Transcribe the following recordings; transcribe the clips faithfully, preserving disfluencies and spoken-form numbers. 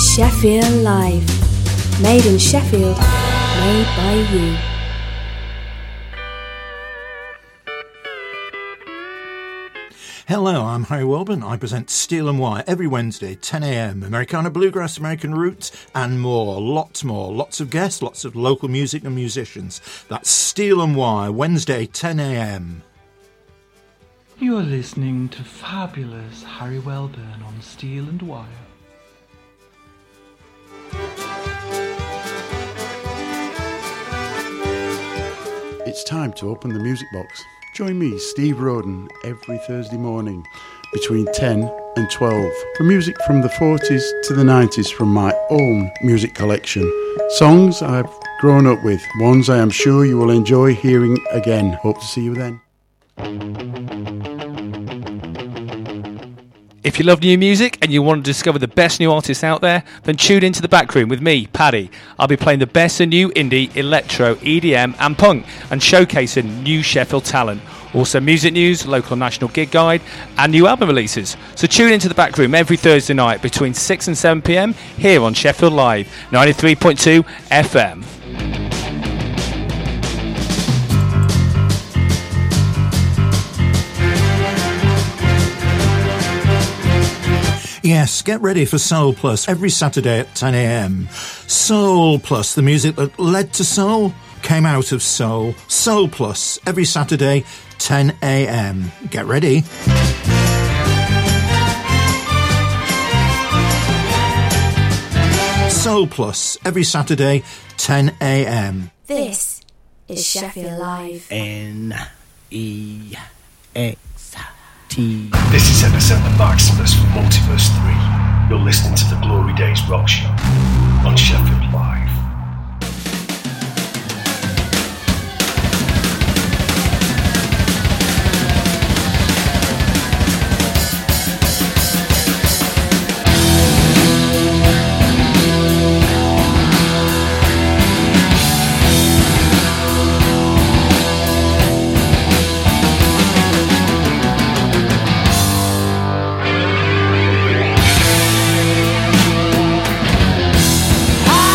Sheffield Live. Made in Sheffield, made by you. Hello, I'm Harry Welburn. I present Steel and Wire every Wednesday, ten a.m. Americana Bluegrass, American Roots, and more. Lots more. Lots of guests, lots of local music and musicians. That's Steel and Wire, Wednesday, ten a.m. You're listening to fabulous Harry Welburn on Steel and Wire. It's time to open the music box. Join me, Steve Roden, every Thursday morning between ten and twelve for music from the forties to the nineties from my own music collection. Songs I've grown up with, ones I am sure you will enjoy hearing again. Hope to see you then. If you love new music and you want to discover the best new artists out there, then tune into The Backroom with me, Paddy. I'll be playing the best of new indie, electro, E D M and punk and showcasing new Sheffield talent. Also music news, local and national gig guide and new album releases. So tune into The Backroom every Thursday night between six and seven p.m. here on Sheffield Live, ninety-three point two F M. Yes, get ready for Soul Plus every Saturday at ten a.m. Soul Plus, the music that led to soul, came out of soul. Soul Plus every Saturday, ten a.m. Get ready. Soul Plus every Saturday, ten a.m. This is Sheffield Live. N E X T. This is Epicenter Maximus from Multiverse three. You're listening to the Glory Days Rock Show on Sheffield Live. I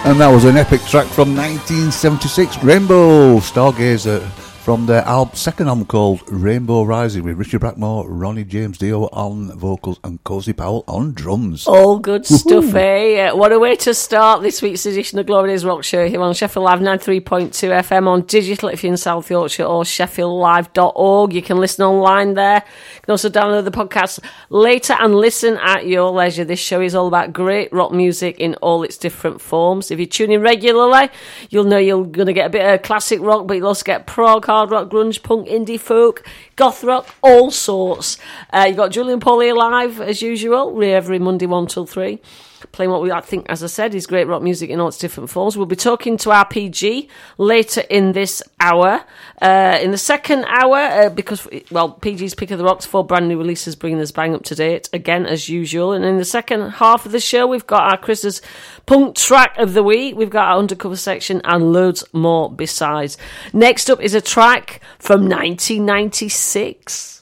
And that was an epic track from nineteen seventy-six, Rainbow Stargazer, from their al- second album called Rainbow Rising, with Richard Blackmore, Ronnie James Dio on vocals and Cozy Powell on drums. All good stuff, eh? Uh, what a way to start this week's edition of Glory Days Rock Show here on Sheffield Live ninety-three point two F M, on digital if you're in South Yorkshire, or sheffield live dot org. You can listen online there. You can also download the podcast later and listen at your leisure. This show is all about great rock music in all its different forms. If you tune in regularly, you'll know you're going to get a bit of classic rock, but you'll also get prog, hard rock, grunge, punk, indie, folk, goth rock, all sorts. Uh, you've got Julian Pauly live, as usual, every Monday one till three, playing what we, I think, as I said, is great rock music in all its different forms. We'll be talking to R P G later in this hour. Uh, in the second hour, uh, because, well, P G's Pick of the Rocks, four brand new releases, bringing us bang up to date, again, as usual. And in the second half of the show, we've got our Chris's Punk Track of the Week, we've got our Undercover section, and loads more besides. Next up is a track from nineteen ninety-six.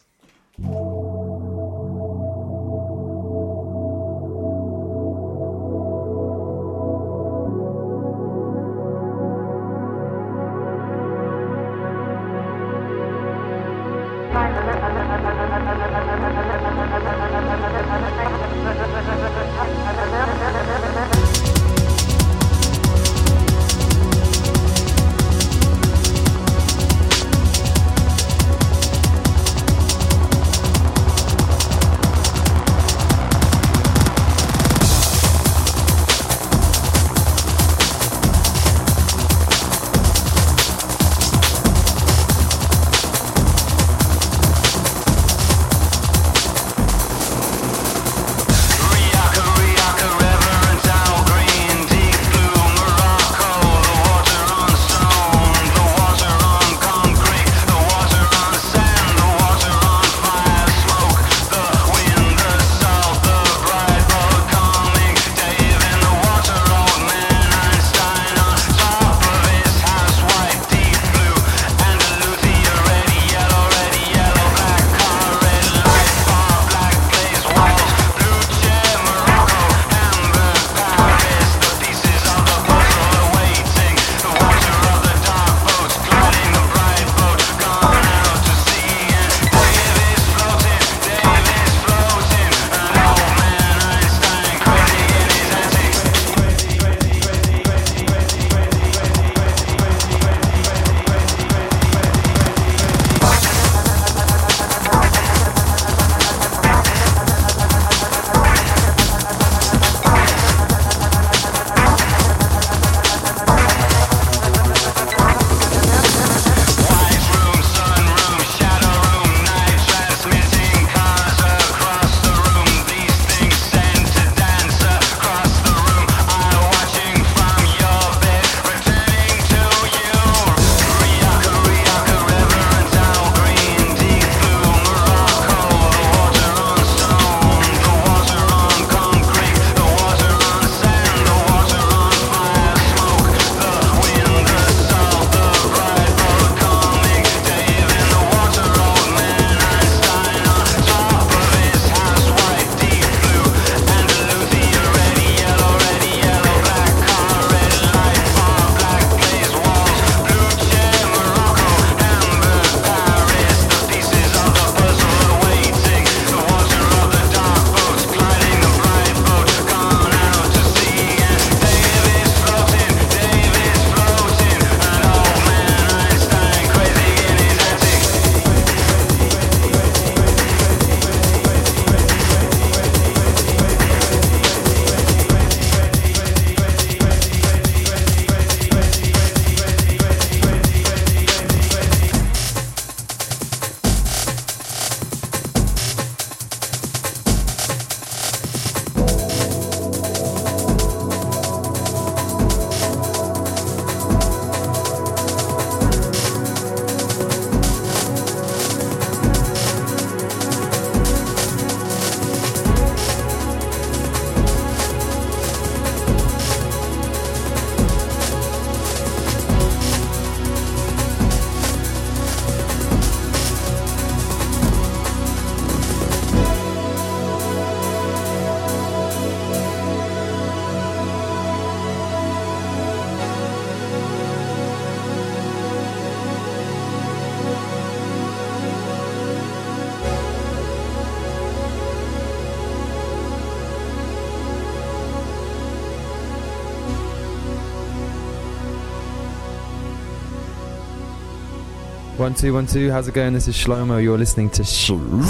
One, two, one, two. How's it going? This is Shlomo. You're listening to Sh-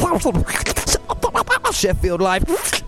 Sheffield Live.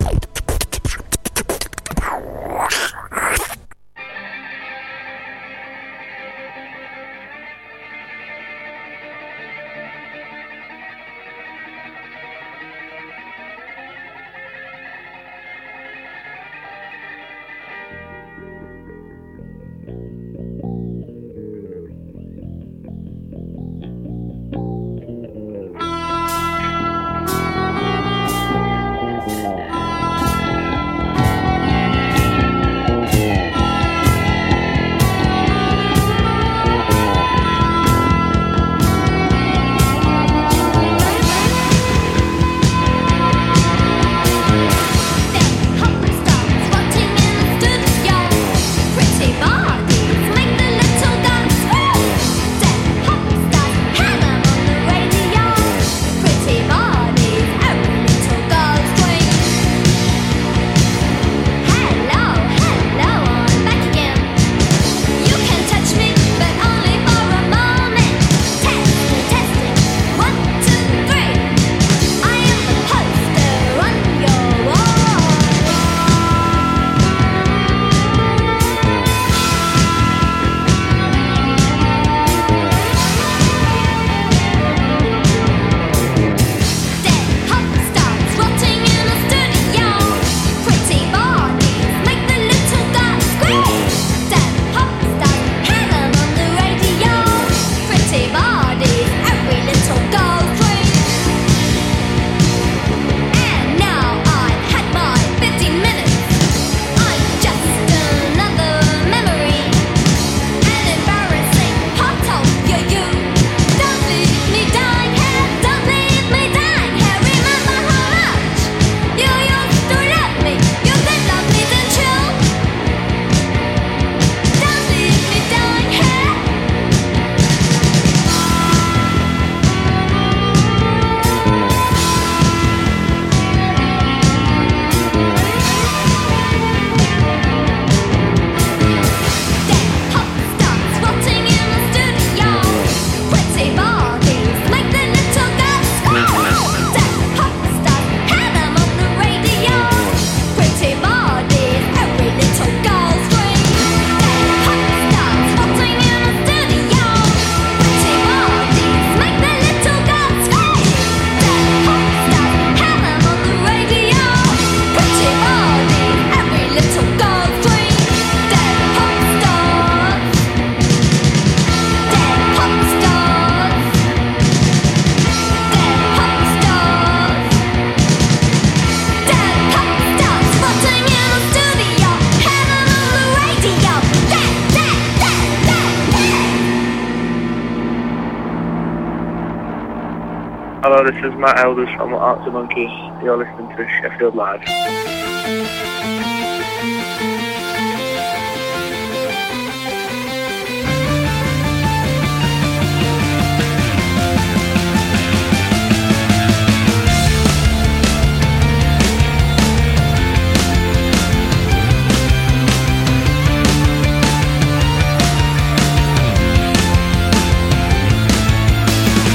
Hello, this is Matt Elders from Arctic Monkeys. You're listening to Sheffield Live.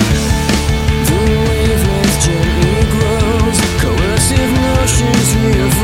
Coercive notions here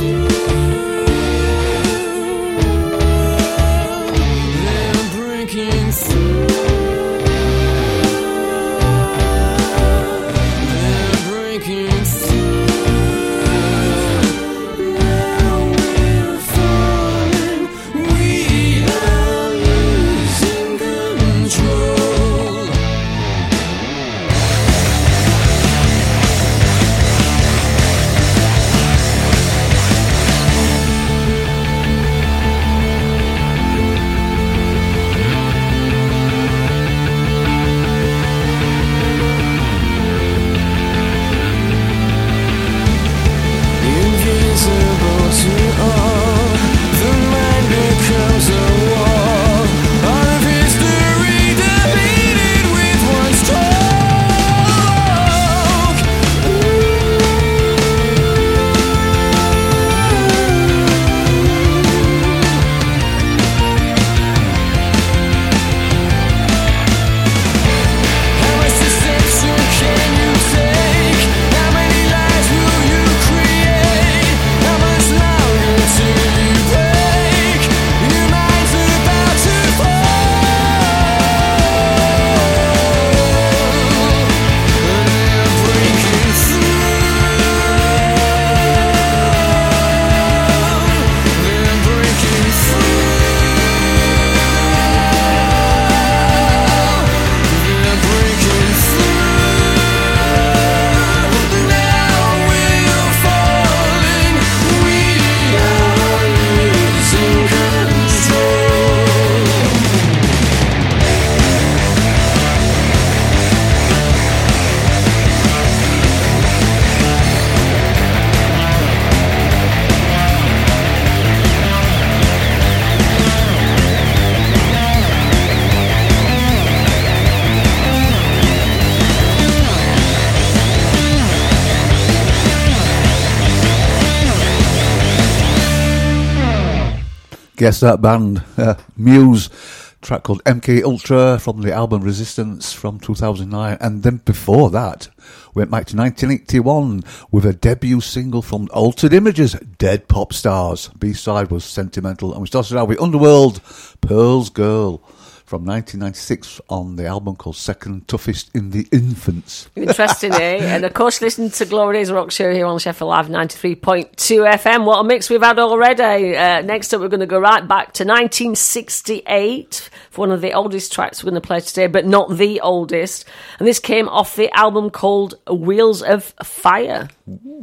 Guess that band, uh, Muse, track called M K Ultra from the album Resistance from two thousand nine, and then before that went back to nineteen eighty-one with a debut single from Altered Images, Dead Pop Stars. B-side was Sentimental, and we started out with Underworld, Pearl's Girl, from nineteen ninety-six on the album called Second Toughest in the Infants. Interesting, eh? And of course, listen to Glory Days Rock Show here on Sheffield Live ninety-three point two F M. What a mix we've had already. Uh, next up, we're going to go right back to nineteen sixty-eight for one of the oldest tracks we're going to play today, but not the oldest. And this came off the album called Wheels of Fire. Ooh.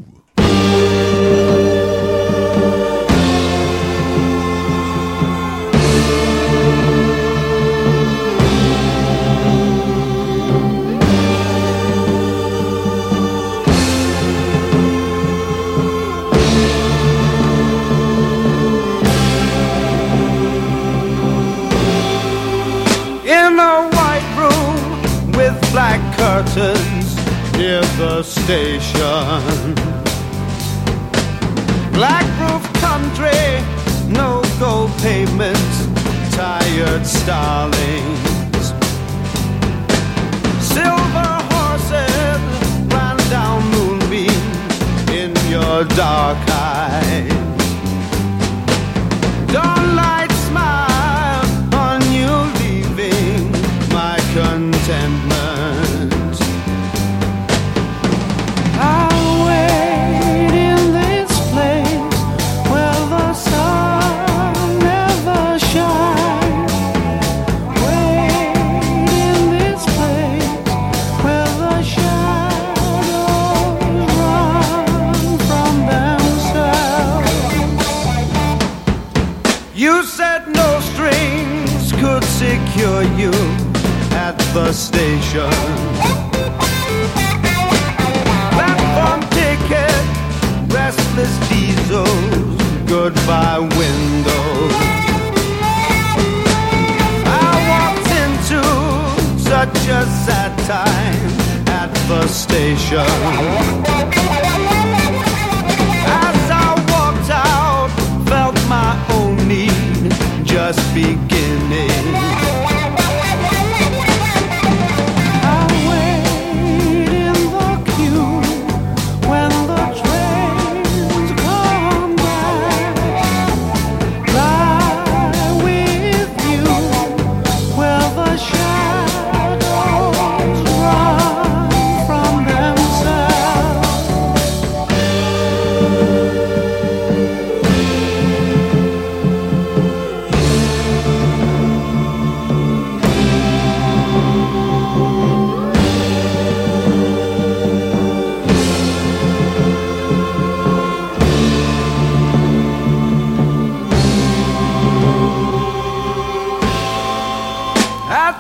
In a white room with black curtains near the station, black roof country, no gold pavements, tired starlings, silver horses ran down moonbeams in your dark eyes. Dawnlight smile on you, leaving my contentment. I'll wait in this place where the sun never shines. Wait in this place where the shadows run from themselves. You said no strings could secure you at the station. Platform ticket, restless diesels, goodbye windows. I walked into such a sad time at the station. As I walked out, felt my own need just beginning.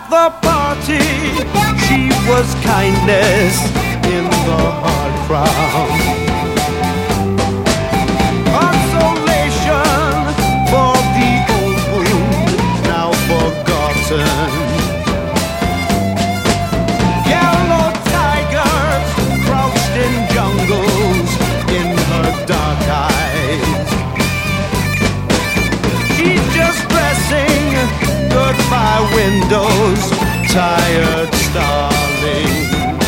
the party. She was kindness in the hard crowd. Consolation for the old wound now forgotten. Yellow tigers crouched in jungles in her dark eyes. She's just dressing goodbye windows, tired starling.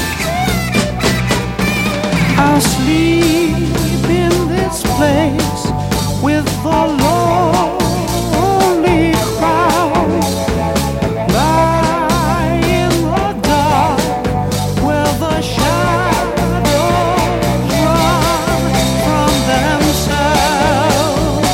I'll sleep in this place with the lonely crowds. Lie in the dark where the shadows run from themselves.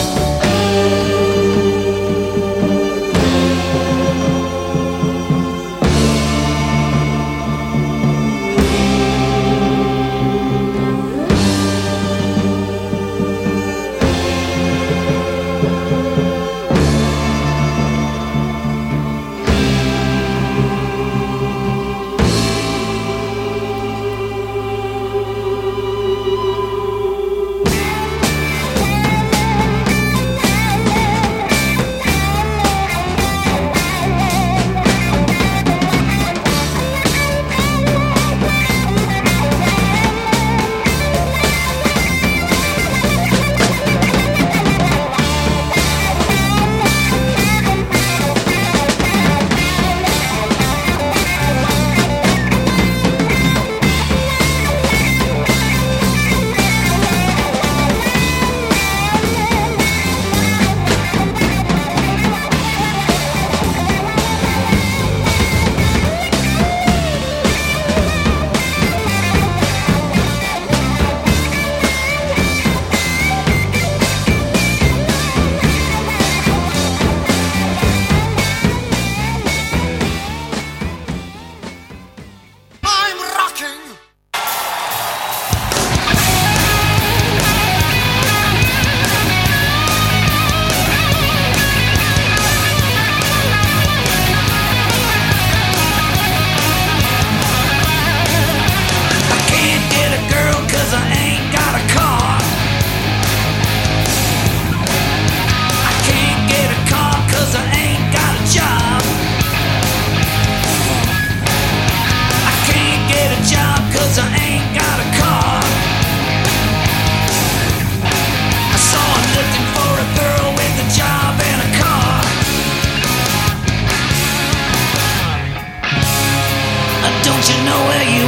Don't you know where you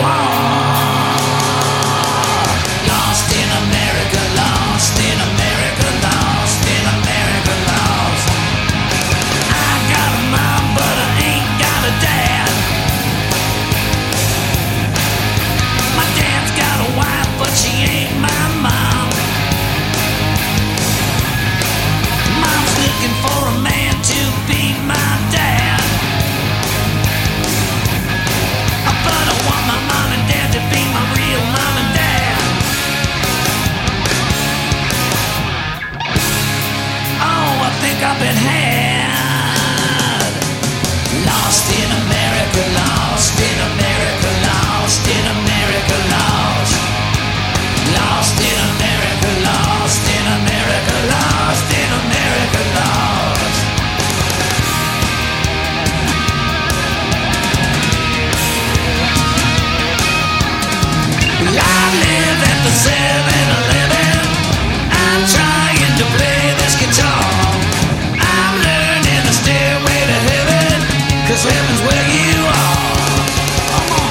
are? Lost in America, lost in America, lost in America, lost. I got a mom, but I ain't got a dad. My dad's got a wife, but she ain't my mom. Mom's looking for a man to be my dad. But I want my mom and dad to be my real mom and dad. Oh, I think I've been had. Lost in America, lost in America, lost in America, lost. Lost in America, lost in America, lost in America, lost. I live at the seven eleven. I'm trying to play this guitar. I'm learning the stairway to heaven, 'cause heaven's where you are. Come on.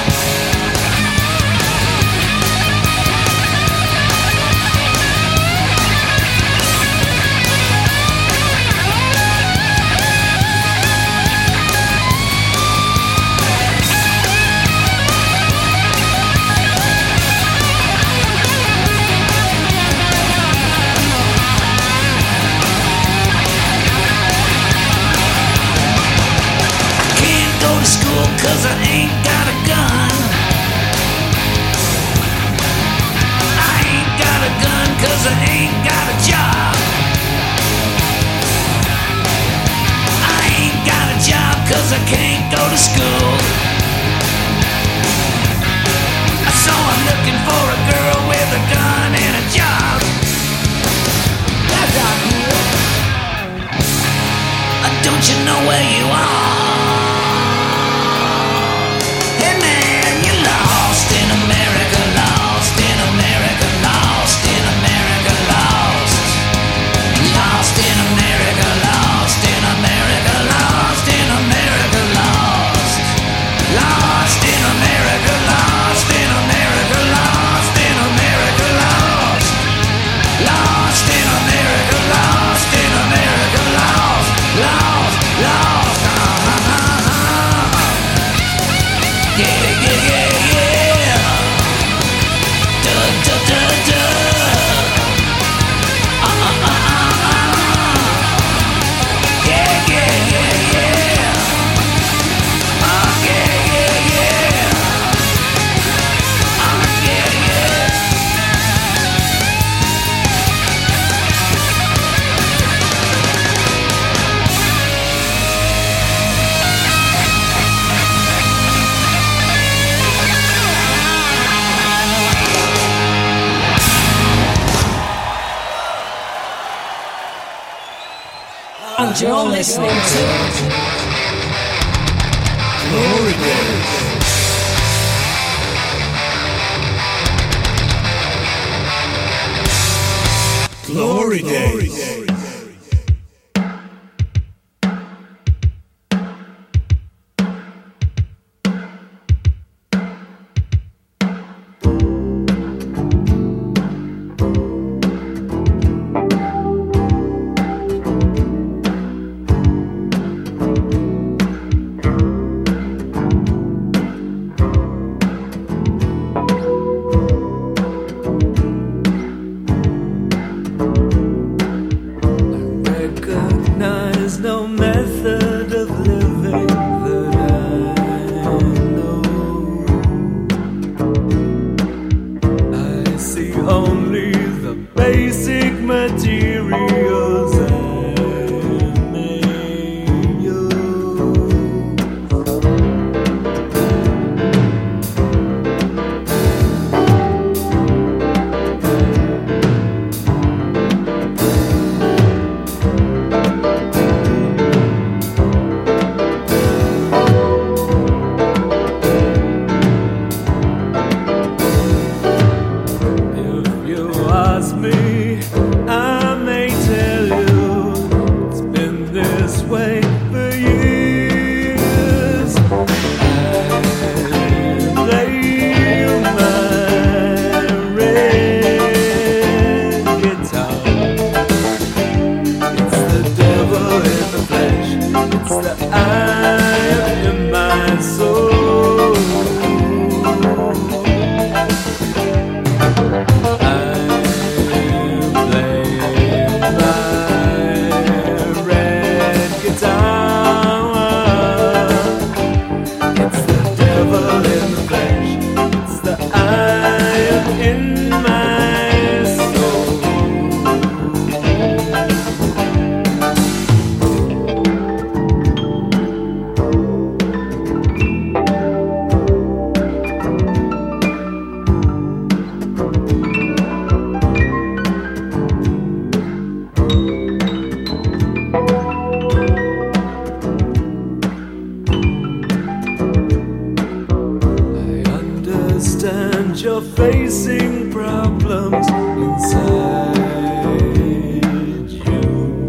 School 'cause I ain't got a gun. I ain't got a gun 'cause I ain't got a job. I ain't got a job 'cause I can't go to school. where you are. Hey man, you're lost in America, lost in America, lost in America, lost. Lost in America, lost in America, lost in America, lost. Lost in America, lost in America, lost in America, lost. Lost in America, lost in America, lost, lost, lost. Uh-huh. Yeah, yeah, yeah, yeah. Da, da, da, da. Yeah, yeah, yeah, yeah. Oh, yeah, yeah, yeah. Oh, yeah, yeah. And you're listening to Glory Days. Glory Days. Recognize no method of living that I know. I see only the basic materials I may use. If you ask me, I may tell you it's been this way for years. I play my red guitar. It's the devil in the flesh. It's the I in my soul. Understand you're facing problems inside you.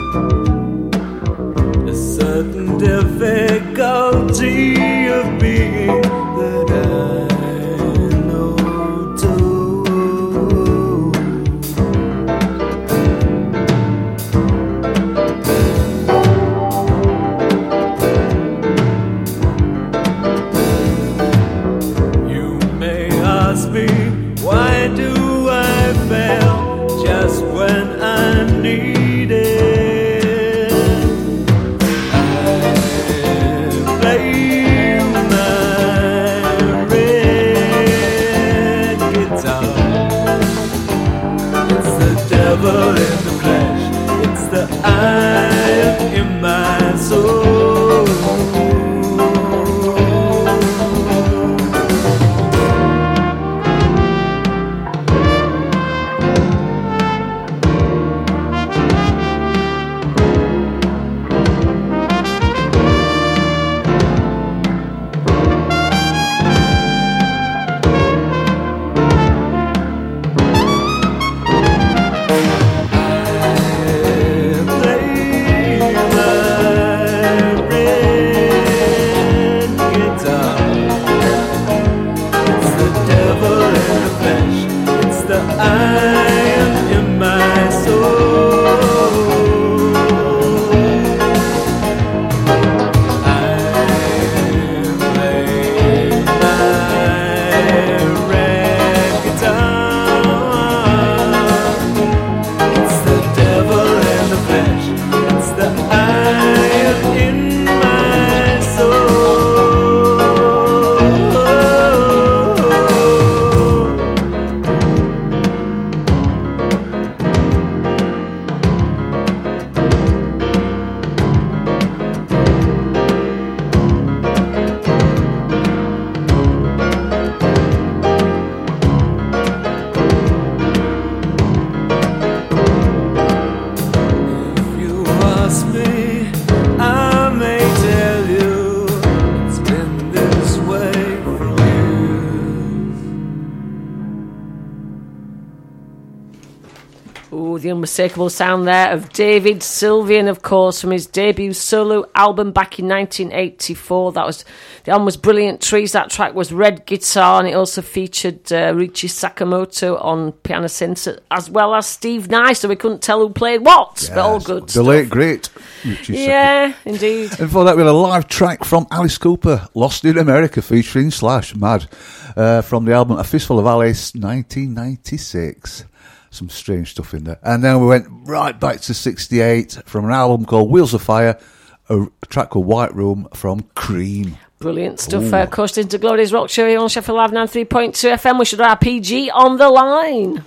A certain difficulty of being that I know too. You may ask me why trust me, I may tell you it's been this way for Ooh, the unmistakable sound there of David Sylvian, of course, from his debut solo album back in nineteen eighty-four. That was the album was Brilliant Trees. That track was Red Guitar, and it also featured uh, Richie Sakamoto on piano synths, as well as Steve Nye. So we couldn't tell who played what, yes, but all good. The stuff. late great Richie Yeah, Sakamoto. indeed. And before that, we had a live track from Alice Cooper, Lost in America, featuring Slash, mad, uh, from the album A Fistful of Alice, nineteen ninety-six. Some strange stuff in there. And then we went right back to sixty-eight from an album called Wheels of Fire, a track called White Room from Cream. Brilliant stuff. Uh, coast into Glory Days Rock Show here on Sheffield Live ninety-three point two F M. We should have P G on the line.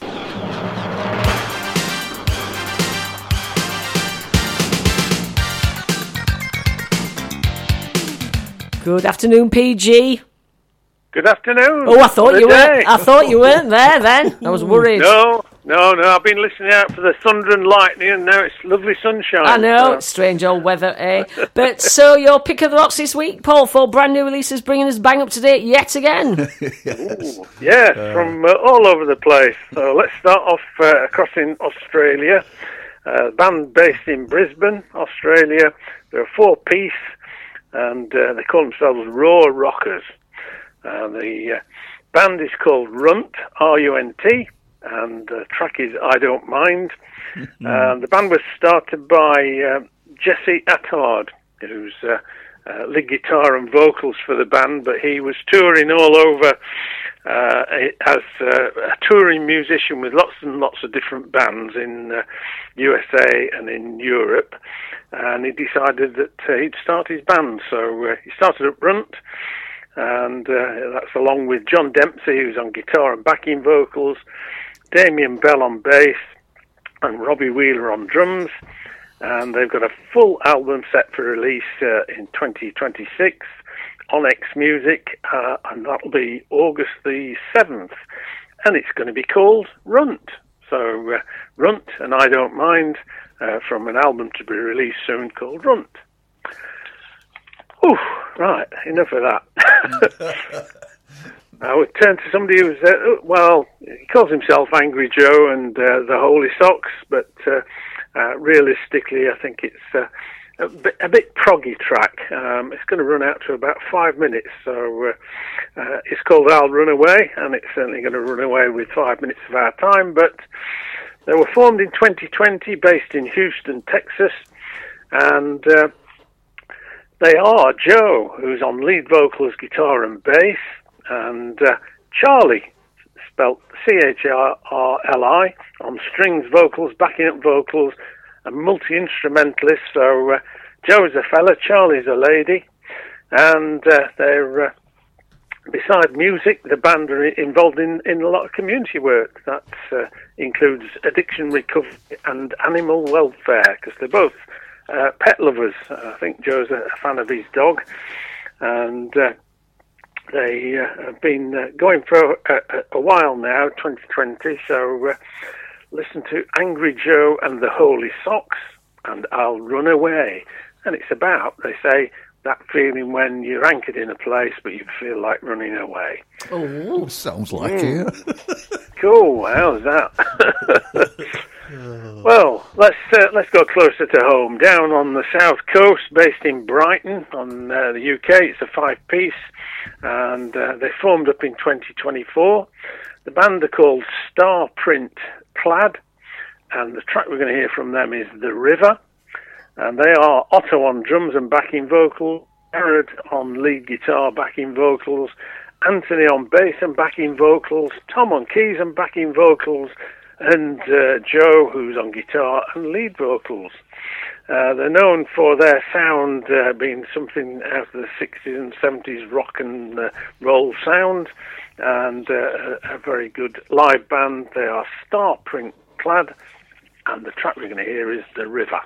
Good afternoon, P G. Good afternoon. Oh, I thought Good you day. weren't. I thought you weren't there then. I was worried. No, no, no. I've been listening out for the thunder and lightning, and now it's lovely sunshine. I know, so. it's strange old weather, eh? But so your pick of the rocks this week, Paul, for brand new releases, bringing us bang up to date yet again. yes, yes uh, from uh, all over the place. So let's start off uh, across in Australia. Uh, band based in Brisbane, Australia. They're a four-piece, and uh, they call themselves Raw Rockers. Uh, the uh, band is called Runt, R U N T, and the track is I Don't Mind. uh, the band was started by uh, Jesse Attard, who's uh, uh, lead guitar and vocals for the band, but he was touring all over uh, as uh, a touring musician with lots and lots of different bands in uh, U S A and in Europe, and he decided that uh, he'd start his band, so uh, he started at Runt. And uh, that's along with John Dempsey, who's on guitar and backing vocals, Damien Bell on bass, and Robbie Wheeler on drums. And they've got a full album set for release uh, in twenty twenty-six on X Music, uh, and that'll be August the seventh. And it's going to be called Runt. So uh, Runt and I Don't Mind, uh, from an album to be released soon called Runt. Ooh, right, enough of that. I would turn to somebody who's, uh, well, he calls himself Angry Joe and uh, the Holy Socks, but uh, uh, realistically I think it's uh, a, bit, a bit proggy track. Um, it's going to run out to about five minutes, so uh, uh, it's called I'll Run Away, and it's certainly going to run away with five minutes of our time, but they were formed in twenty twenty, based in Houston, Texas, and... Uh, They are Joe, who's on lead vocals, guitar and bass, and uh, Charlie, spelt C H R R L I, on strings, vocals, backing up vocals, and multi-instrumentalist. So uh, Joe's a fella, Charlie's a lady, and uh, they're, uh, beside music, the band are involved in, in a lot of community work. That uh, includes addiction recovery and animal welfare, because they're both Uh, pet lovers. Uh, I think Joe's a, a fan of his dog, and uh, they uh, have been uh, going for a, a, a while now, twenty twenty, so uh, listen to Angry Joe and the Holy Socks and I'll Run Away. And it's about, they say, that feeling when you're anchored in a place but you feel like running away. Oh, sounds like mm. it. Cool, how's that? Well, let's uh, let's go closer to home. Down on the south coast, based in Brighton, on uh, the U K, it's a five-piece, and uh, they formed up in twenty twenty-four. The band are called Starprint Plaid, and the track we're going to hear from them is The River, and they are Otto on drums and backing vocals, Jared on lead guitar, backing vocals, Anthony on bass and backing vocals, Tom on keys and backing vocals, and uh, Joe, who's on guitar and lead vocals. Uh, they're known for their sound uh, being something out of the sixties and seventies rock and uh, roll sound, and uh, a, a very good live band. They are Starprint Plaid, and the track we're going to hear is The River.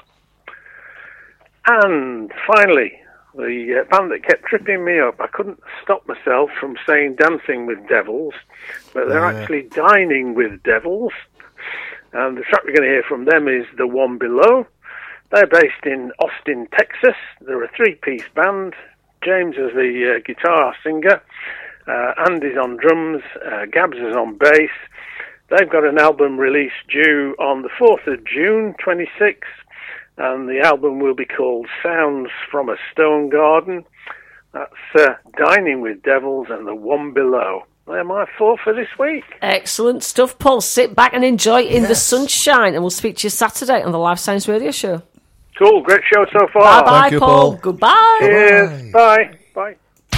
And finally, the uh, band that kept tripping me up, I couldn't stop myself from saying Dancing with Devils, but they're Yeah. actually Dining with Devils. And the track we're going to hear from them is The One Below. They're based in Austin, Texas. They're a three-piece band. James is the uh, guitar singer, uh, Andy's on drums, uh, Gabs is on bass. They've got an album release due on the fourth of June, twenty-six, and the album will be called Sounds from a Stone Garden. That's uh, Dining with Devils and The One Below. They're my four for this week. Excellent stuff, Paul. Sit back and enjoy in yes. the sunshine, and we'll speak to you Saturday on the Live Science Radio Show. Cool, great show so far. Bye-bye, Thank you, Paul. Paul. Goodbye. Cheers. Bye. Bye.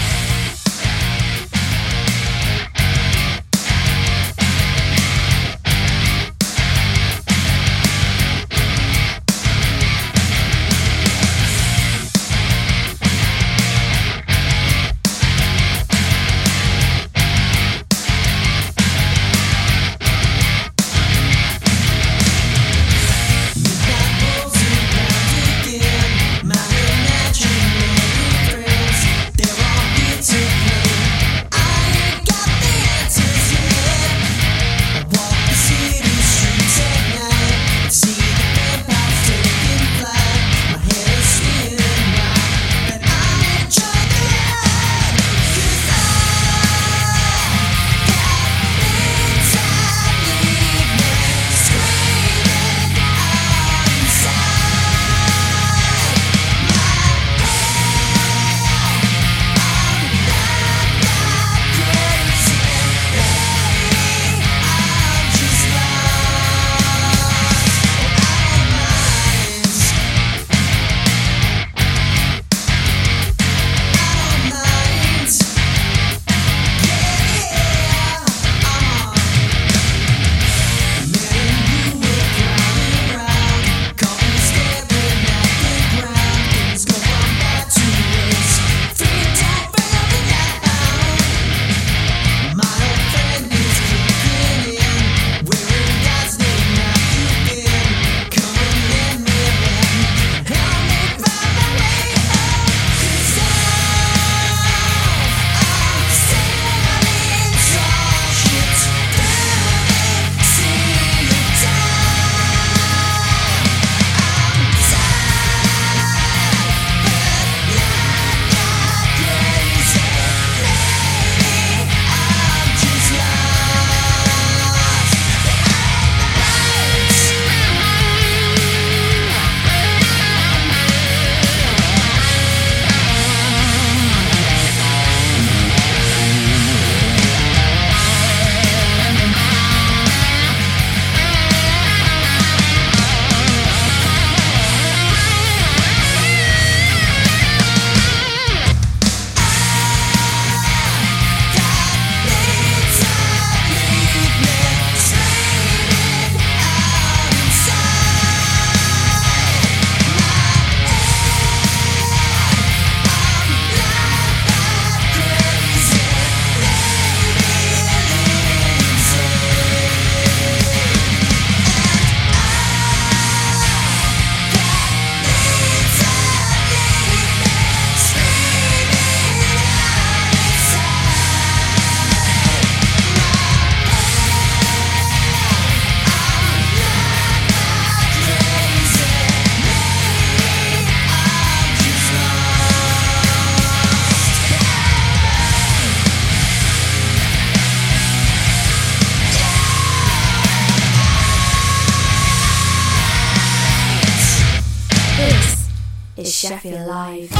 Sheffield Live.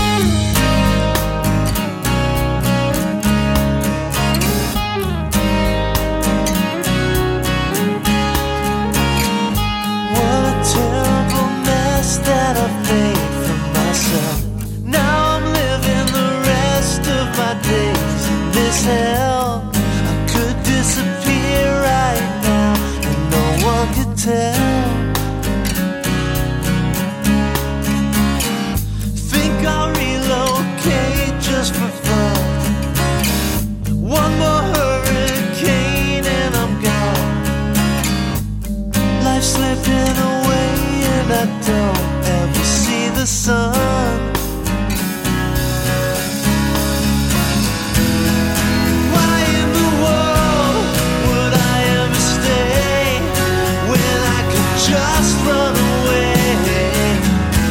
What a terrible mess that I've made for myself. Now I'm living the rest of my days in this hell. I could disappear right now and no one could tell. Think I'll relocate just for fun. One more hurricane and I'm gone. Life's slipping away and I don't ever see the sun. Why in the world would I ever stay when I could just run away?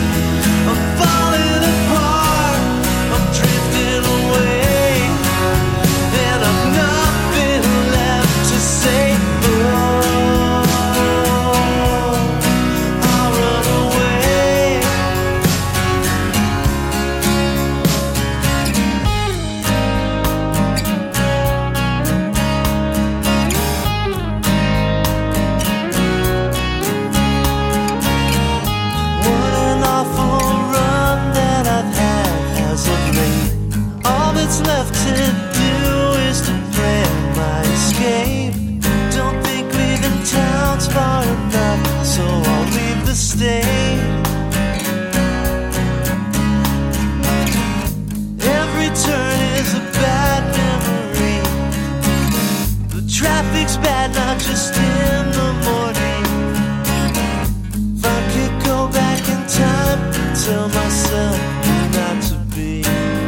bad, not just in the morning. If I could go back in time and tell myself not to be.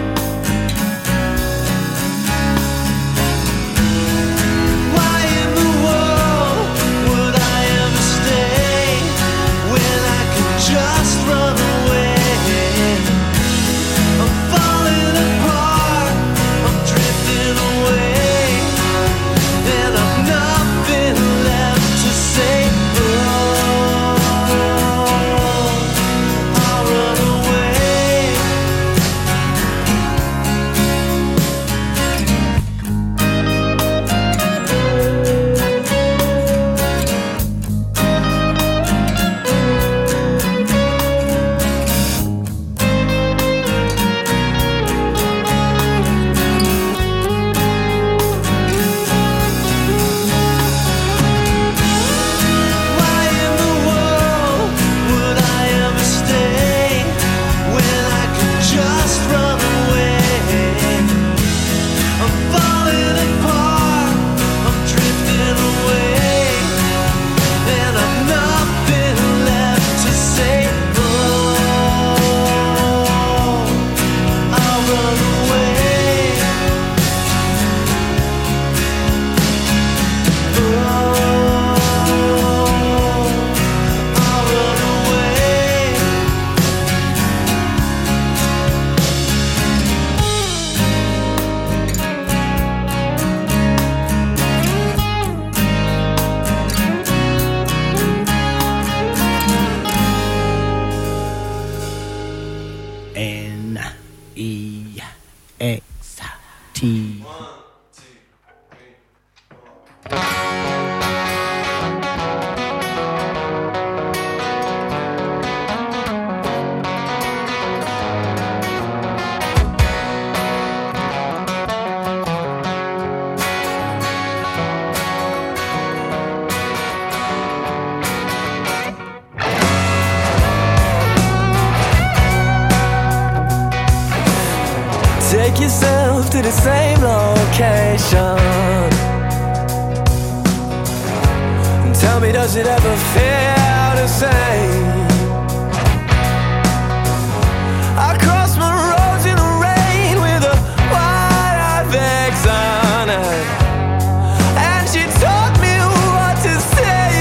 Why in the world would I ever stay when I could just run away? I'm falling apart, I'm drifting away, and I've nothing left to say. Oh, I'll run away. Why in the world would I ever stay when I could just run away? I'm falling apart, I'm drifting away, and I've nothing left to say. Oh, I'll run away. Oh, I'll run away. N E X T. Take yourself to the same location and tell me, does it ever feel the same? I cross my roads in the rain with a wide-eyed vixen, and she taught me what to say.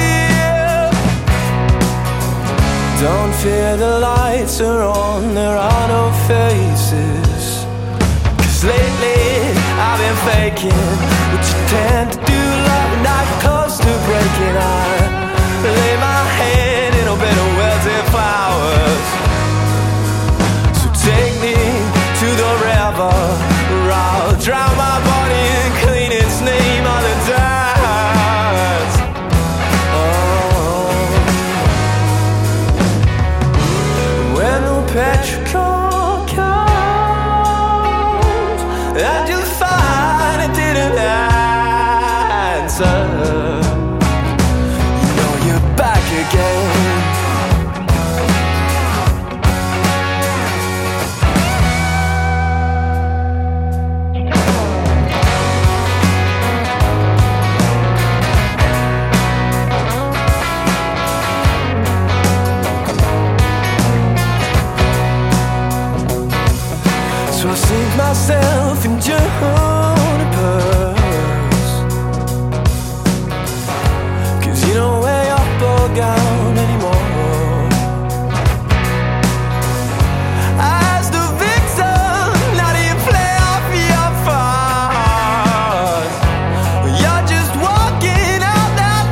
Don't fear, the lights are on, there are no faces. Lately, I've been faking what you tend to do, love, not close to breaking. I lay my head in a bed of wilted flowers. So take me to the river, or I'll drown my body and clean its name on the dust. Oh, when the petrichor comes and you find it didn't answer, you know you're back again. So I sink myself in junipers, 'cause you don't weigh up or down anymore. As the vixen, now do you play off your flaws? You're just walking out that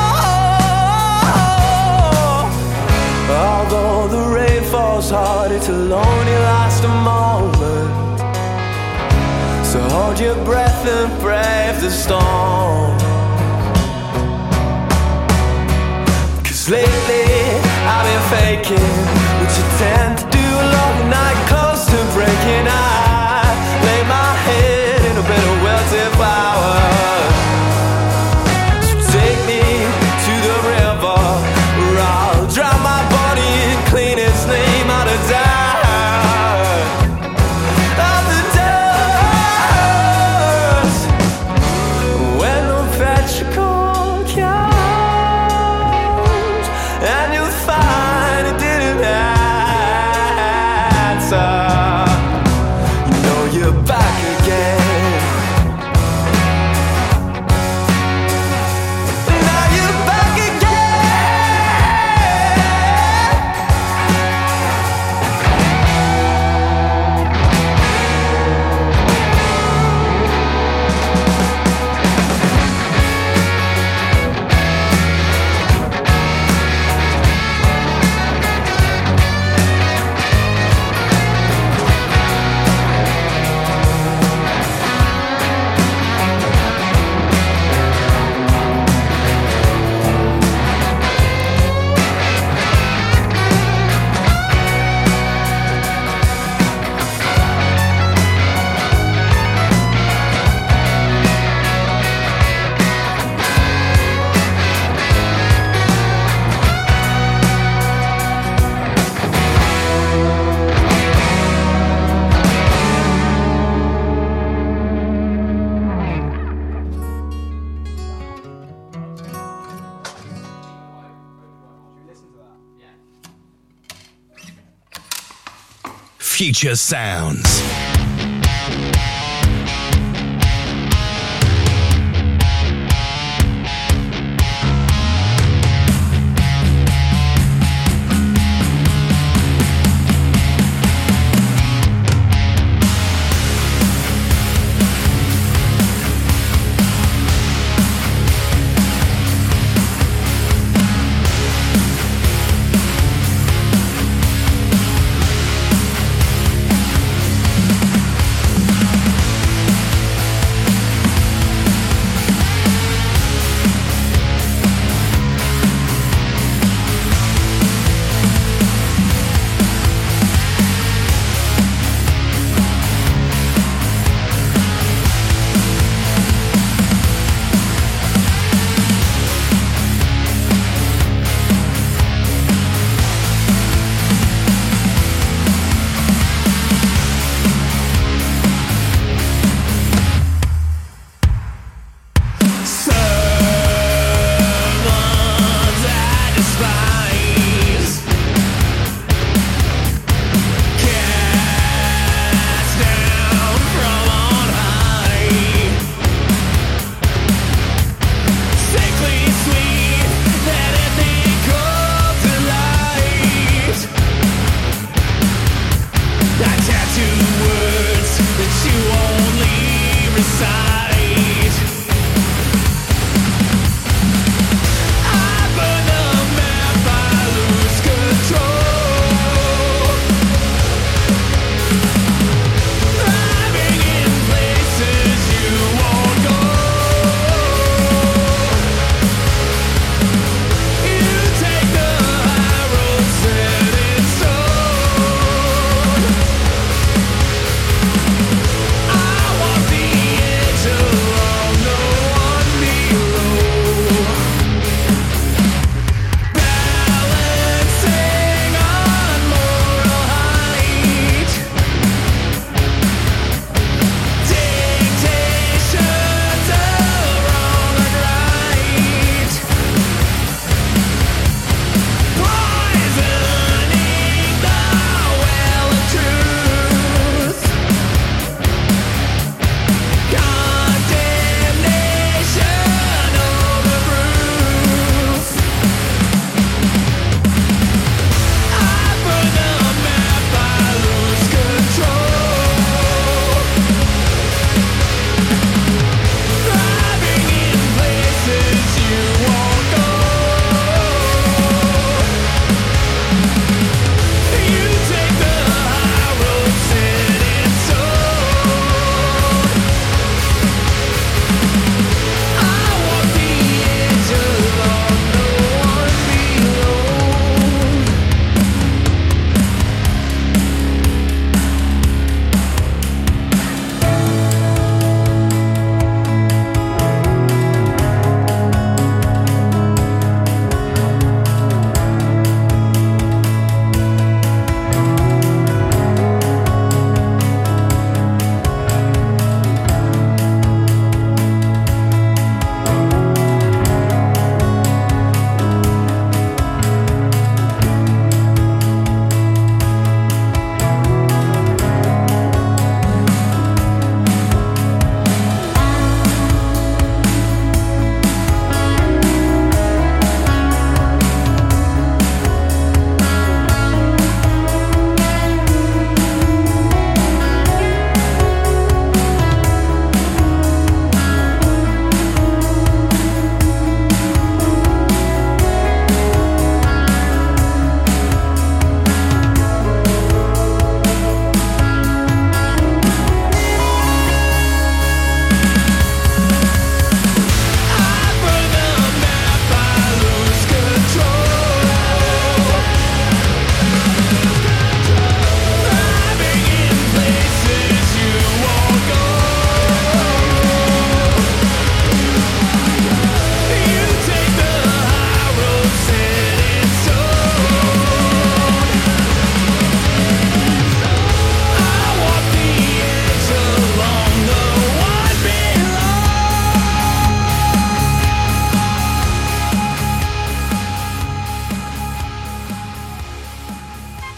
door. Although the rain falls hard, it's only last a moment. So hold your breath and brave the storm. 'Cause lately I've been faking what you tend to do, long night close to breaking. I lay my head in a bed of wilted flowers. So take me to the river, or I'll drown my body and clean its name out of dust. Out the dust. When the petrichor Future Sounds.